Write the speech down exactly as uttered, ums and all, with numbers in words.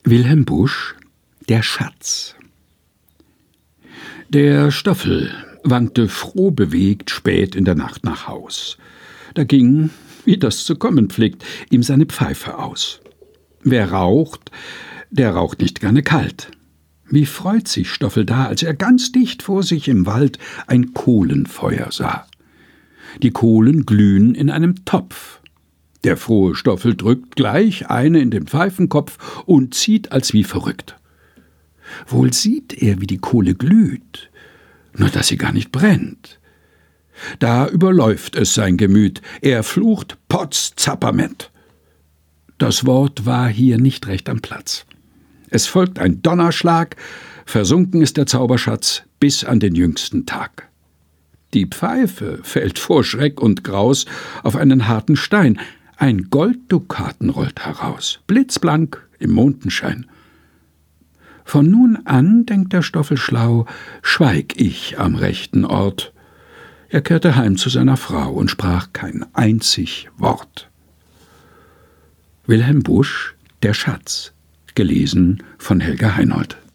Wilhelm Busch, der Schatz. Der Stoffel wankte frohbewegt spät in der Nacht nach Haus. Da ging, wie das zu kommen pflegt, ihm seine Pfeife aus. Wer raucht, der raucht nicht gerne kalt. Wie freut sich Stoffel da, als er ganz dicht vor sich im Wald ein Kohlenfeuer sah. Die Kohlen glühen in einem Topf. Der frohe Stoffel drückt gleich eine in den Pfeifenkopf und zieht als wie verrückt. Wohl sieht er, wie die Kohle glüht, nur dass sie gar nicht brennt. Da überläuft es sein Gemüt, er flucht Potz Zapperment. Das Wort war hier nicht recht am Platz. Es folgt ein Donnerschlag, versunken ist der Zauberschatz bis an den jüngsten Tag. Die Pfeife fällt vor Schreck und Graus auf einen harten Stein. Ein Golddukaten rollt heraus, blitzblank im Mondenschein. Von nun an, denkt der Stoffel schlau, schweig ich am rechten Ort. Er kehrte heim zu seiner Frau und sprach kein einzig Wort. Wilhelm Busch, der Schatz, gelesen von Helga Heinold.